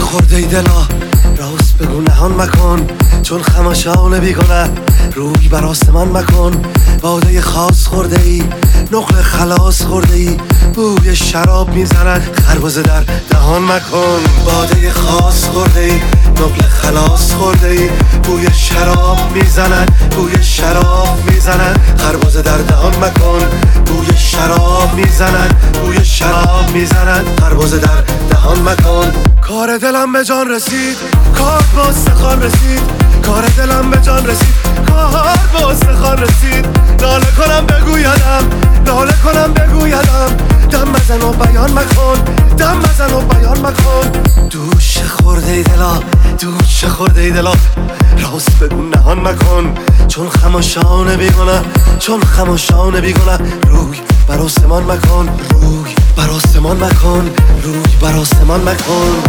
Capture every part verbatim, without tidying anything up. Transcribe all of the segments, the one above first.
خورده ای دلا، راست بگو نهان مکن، چون خماشان بیگنه روی بر آسمان مکن. باده خاص خورده ای، نقل خلاص خورده ای، بوی شراب میزند خربزه در دهان مکن. باده خاص خورده ای، نقل خلاص خورده ای، بوی شراب میزند بوی شراب میزند خربزه در دهان مکن. بوی شراب میزند بوی شراب میزند خربزه در دهان مکن. کار دلم به جان رسید، کار با استخوان رسید، کار دلم به جان رسید، کار با استخوان رسید. ناله کنم بگویدم، ناله کنم بگویدم، دم بزن و بیان مکن، دم بزن و بیان مکن. دوش خورده ای دلا، دوش خورده ای دلا، راست بگو نهان مکن، چون خماشان بیگنه، چون خماشان بیگنه روی بر آسمان مکن، روی بر آسمان مکن، روی بر آسمان مکن.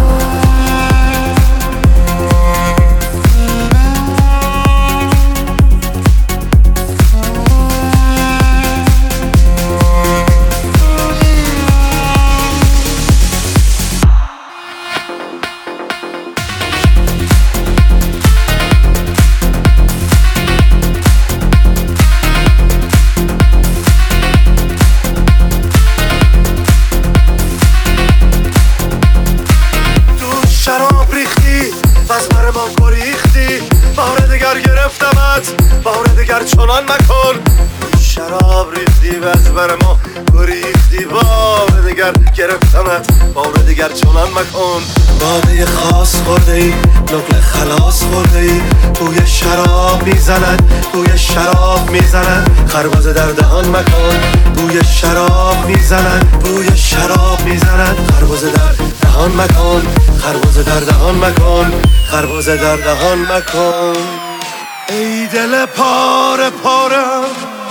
شراب ریختی بس بر ما گریختی، بار دگر گرفتمت، بار دگر چنان مکن. شراب ریختی بس بر ما گریختی، بار دگر گرفتمت، بار دگر چنان مکن. باده خاص خورده ای، نقل خلاص خورده ای، بوی شراب میزند بوی شراب میزند خربزه در دهان مکن. بوی شراب میزند بوی شراب میزند خربزه در دهان مکن، خربزه در دهان مکن، خربزه در دهان مکن. ای دل پاره پارم،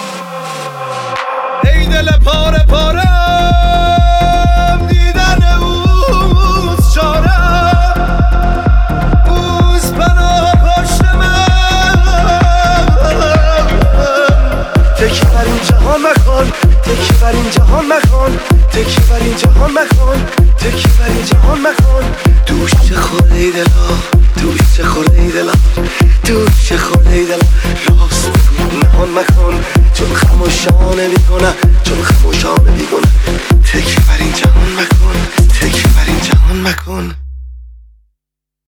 ای دل پاره پارم، دیدن اوز چارم، اوز بنا پشت من. تکی بر این جهان مکن، تکی بر این جهان مکن، تکی بر این جهان مکن، تکی بر این جهان مکن. دوش خورده ای دلا، دوش خورده ای دلا، دوش خورده ای دلا، راست بگو نهان مکن، چون خماشانه بیگنه، چون خماشانه بیگنه تکی بر این